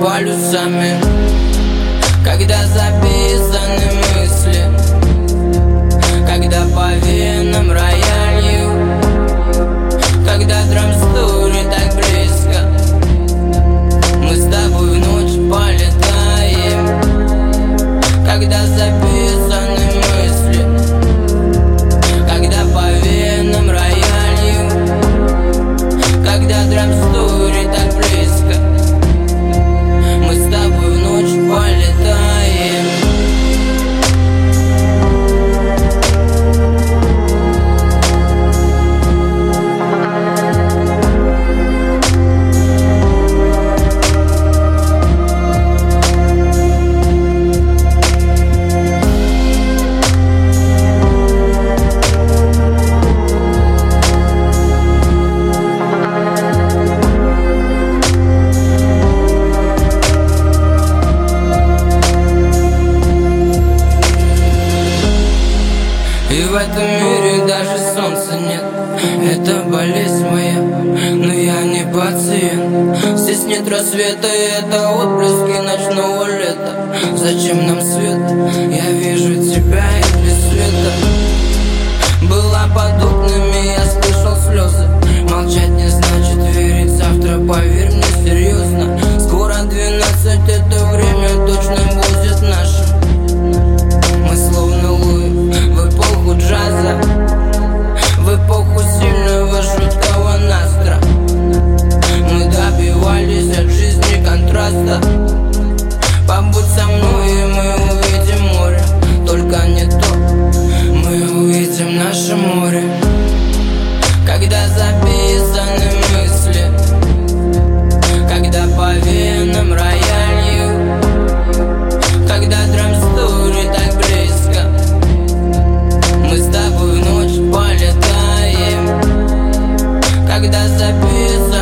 полюсами, когда записаны мысли, когда по венам роялью, когда драм-стури так близко. Мы с тобой в ночь полетаем, когда записаны мысли, когда по венам роялью, когда драм-стури так близко. Мы с тобой в ночь полетаем. И в этом мире даже солнца нет. Это болезнь моя, но я не пациент. Здесь нет рассвета, и это отблески ночного лета. Зачем нам свет? Я вижу тебя и без света. Была под окнами, я слышал слезы. Молчать не значит верить, завтра поверь мне серьезно. Скоро 12, это время точно будет нашим. Мы словно луи в эпоху джаза, в эпоху сильного жуткого настра. Мы добивались от жизни контраста. Побудь со мной, и мы увидим море. Только не то, мы увидим наше море. Когда записаны мысли, когда по венам роялью, когда драм-стури так близко. Мы с тобой в ночь полетаем, когда записаны